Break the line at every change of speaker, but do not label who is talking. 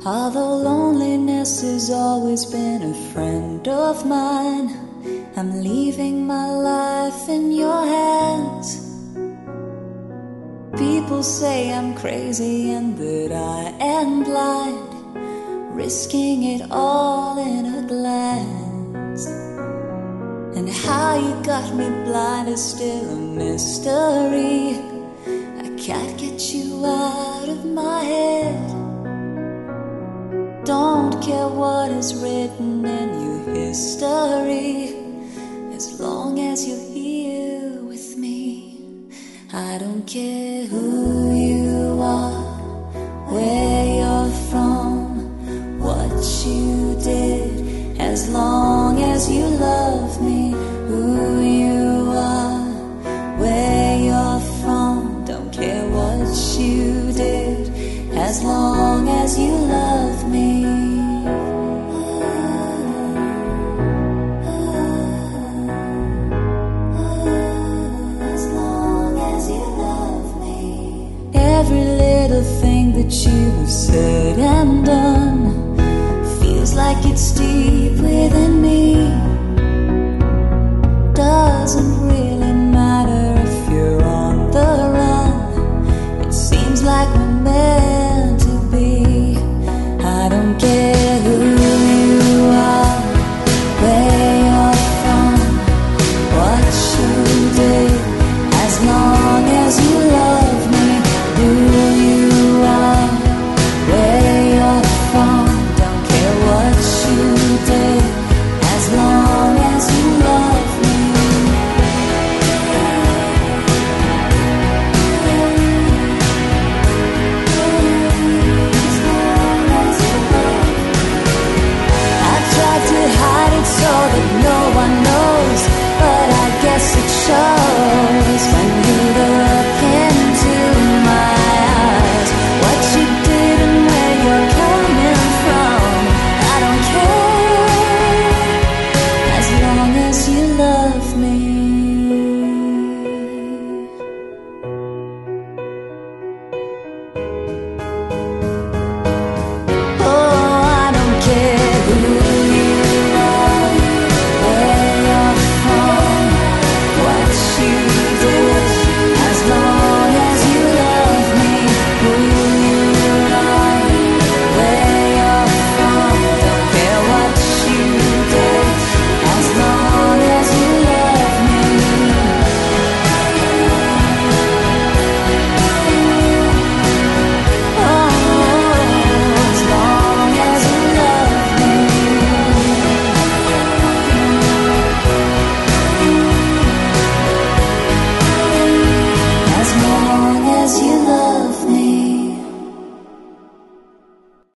Although loneliness has always been a friend of mine, I'm leaving my life in your hands. People say I'm crazy and that I am blind, risking it all in a glance. And how you got me blind is still a mystery. I can't get you out of my head. Don't care what is written in your history, as long as you're here with me. I don't care who you are, where you're from, what you did, as long as you love me. Who you are, where you're from, don't care what you did, as long as you love me. As long as you love me. Every little thing that you have said and done feels like it's deep within me. Doesn't really matter if you're on the run, it seems like we're meant to be. I don't care who you are, where you're from, what you did, as long as you love me. Who you are, where you're from, don't care what you did, as long as you love me. So that no one knows, but I guess it shows when you look into my eyes. What you did and where you're coming from, I don't care, as long as you love me. As long as you